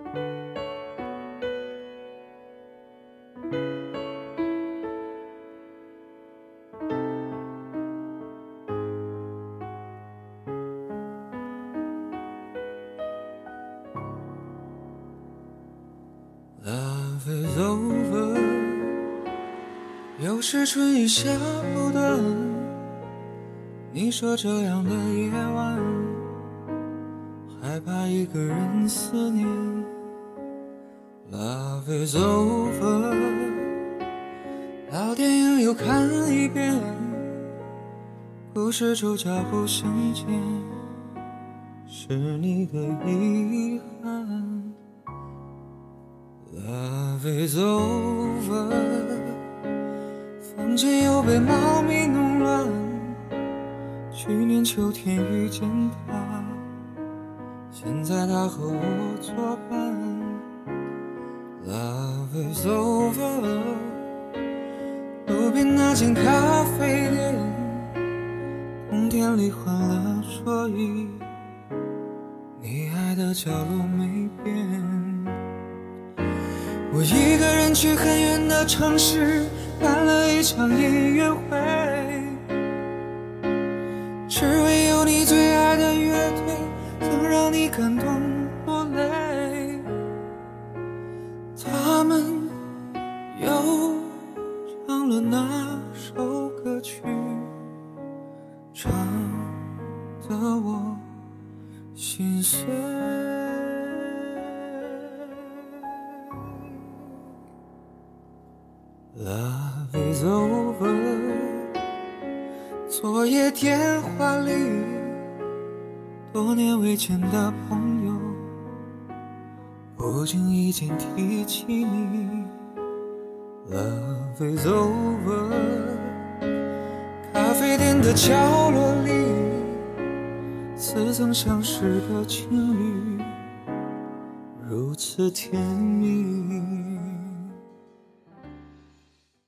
Love is over， 又是春雨下不断。你说这样的夜晚，害怕一个人思念。Love is over， 老电影又看一遍，故事主角不相见，是你的遗憾。Love is over， 房间又被猫咪弄乱，去年秋天遇见他，现在他和我作伴。Love is over， 路边那间咖啡店，冬天里换了桌椅，你爱的角落没变。我一个人去很远的城市，办了一场音乐会，只为有你最爱的乐队曾让你感动落泪。他们又唱了那首歌曲，唱得我心碎。Love is over， 昨夜电话里，多年未见的朋友，不经意间提起你。Love is over， 咖啡店的角落里，似曾相识的情侣，如此甜蜜。